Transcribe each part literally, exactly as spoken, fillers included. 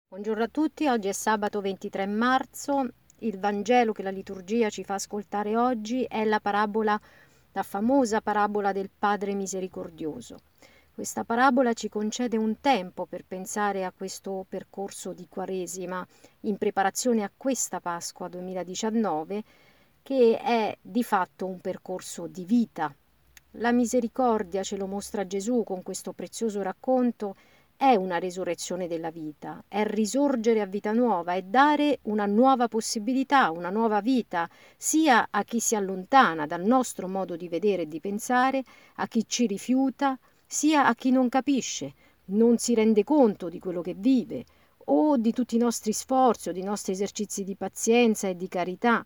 Buongiorno a tutti, oggi è sabato ventitré marzo. Il Vangelo che la liturgia ci fa ascoltare oggi è la parabola, la famosa parabola del Padre misericordioso. Questa parabola ci concede un tempo per pensare a questo percorso di Quaresima in preparazione a questa Pasqua duemiladiciannove, che è di fatto un percorso di vita. La misericordia, ce lo mostra Gesù con questo prezioso racconto, è una risurrezione della vita, è risorgere a vita nuova, è dare una nuova possibilità, una nuova vita, sia a chi si allontana dal nostro modo di vedere e di pensare, a chi ci rifiuta, sia a chi non capisce, non si rende conto di quello che vive o di tutti i nostri sforzi o di nostri esercizi di pazienza e di carità.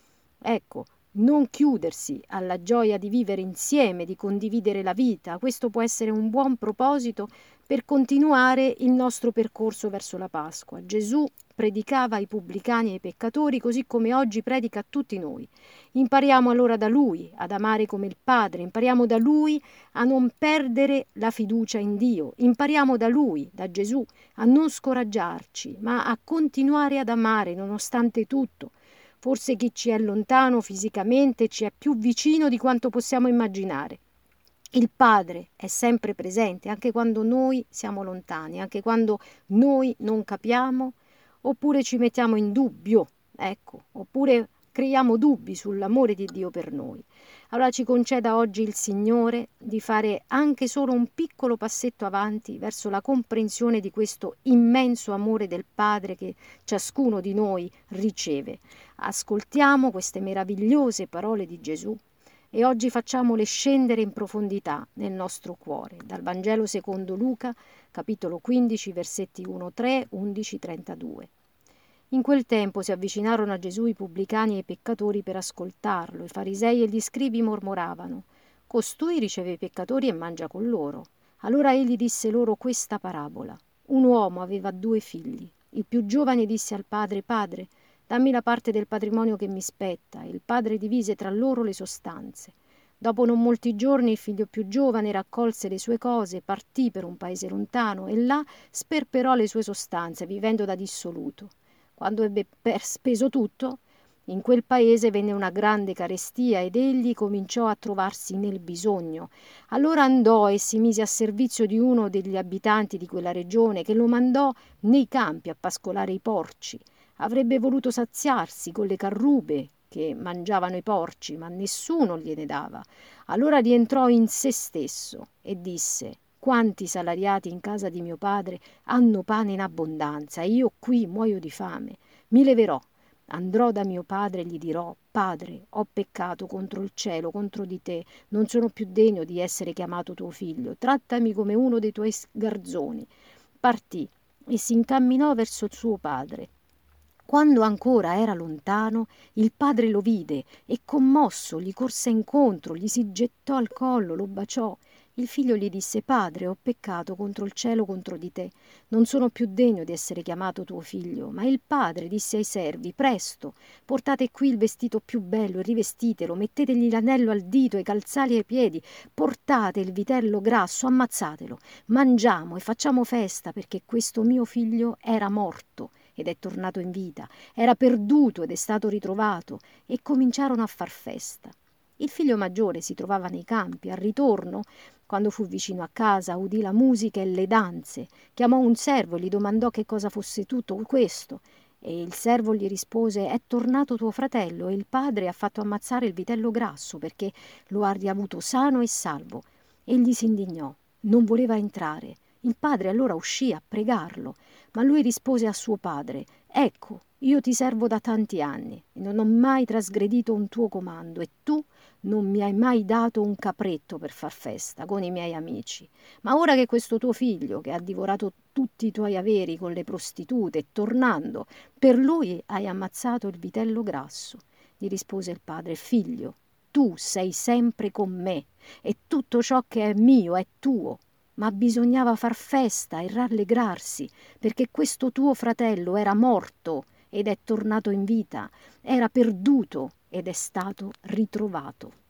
Ecco, non chiudersi alla gioia di vivere insieme, di condividere la vita, questo può essere un buon proposito per continuare il nostro percorso verso la Pasqua. Gesù predicava ai pubblicani e ai peccatori così come oggi predica a tutti noi. Impariamo allora da Lui ad amare come il Padre, impariamo da Lui a non perdere la fiducia in Dio, impariamo da Lui, da Gesù, a non scoraggiarci, ma a continuare ad amare nonostante tutto. Forse chi ci è lontano fisicamente ci è più vicino di quanto possiamo immaginare. Il Padre è sempre presente, anche quando noi siamo lontani, anche quando noi non capiamo, oppure ci mettiamo in dubbio, ecco, oppure creiamo dubbi sull'amore di Dio per noi. Allora ci conceda oggi il Signore di fare anche solo un piccolo passetto avanti verso la comprensione di questo immenso amore del Padre che ciascuno di noi riceve. Ascoltiamo queste meravigliose parole di Gesù e oggi facciamole scendere in profondità nel nostro cuore. Dal Vangelo secondo Luca, capitolo quindici, versetti uno tre, undici trentadue. In quel tempo si avvicinarono a Gesù i pubblicani e i peccatori per ascoltarlo. I farisei e gli scribi mormoravano: «Costui riceve i peccatori e mangia con loro». Allora egli disse loro questa parabola. Un uomo aveva due figli. Il più giovane disse al padre: «Padre, dammi la parte del patrimonio che mi spetta». Il padre divise tra loro le sostanze. Dopo non molti giorni il figlio più giovane raccolse le sue cose, partì per un paese lontano e là sperperò le sue sostanze, vivendo da dissoluto. Quando ebbe speso tutto, in quel paese venne una grande carestia ed egli cominciò a trovarsi nel bisogno. Allora andò e si mise a servizio di uno degli abitanti di quella regione, che lo mandò nei campi a pascolare i porci. Avrebbe voluto saziarsi con le carrube che mangiavano i porci, ma nessuno gliene dava. Allora rientrò in se stesso e disse: «Quanti salariati in casa di mio padre hanno pane in abbondanza e io qui muoio di fame. Mi leverò, andrò da mio padre e gli dirò: Padre, ho peccato contro il cielo, contro di te, non sono più degno di essere chiamato tuo figlio, trattami come uno dei tuoi garzoni». Partì e si incamminò verso il suo padre. Quando ancora era lontano, il padre lo vide e commosso gli corse incontro, gli si gettò al collo, lo baciò. Il figlio gli disse: «Padre, ho peccato contro il cielo, contro di te. Non sono più degno di essere chiamato tuo figlio». Ma il padre disse ai servi: «Presto, portate qui il vestito più bello e rivestitelo, mettetegli l'anello al dito e i calzali ai piedi, portate il vitello grasso, ammazzatelo, mangiamo e facciamo festa, perché questo mio figlio era morto ed è tornato in vita, era perduto ed è stato ritrovato». E cominciarono a far festa. Il figlio maggiore si trovava nei campi. Al ritorno, quando fu vicino a casa, udì la musica e le danze. Chiamò un servo e gli domandò che cosa fosse tutto questo. E il servo gli rispose: «È tornato tuo fratello e il padre ha fatto ammazzare il vitello grasso perché lo ha riavuto sano e salvo». Egli si indignò, non voleva entrare. Il padre allora uscì a pregarlo, ma lui rispose a suo padre: «Ecco, io ti servo da tanti anni e non ho mai trasgredito un tuo comando, e tu non mi hai mai dato un capretto per far festa con i miei amici. Ma ora che questo tuo figlio, che ha divorato tutti i tuoi averi con le prostitute, è tornando, per lui hai ammazzato il vitello grasso». Gli rispose il padre: «Figlio, tu sei sempre con me e tutto ciò che è mio è tuo». Ma bisognava far festa e rallegrarsi, perché questo tuo fratello era morto ed è tornato in vita, era perduto ed è stato ritrovato.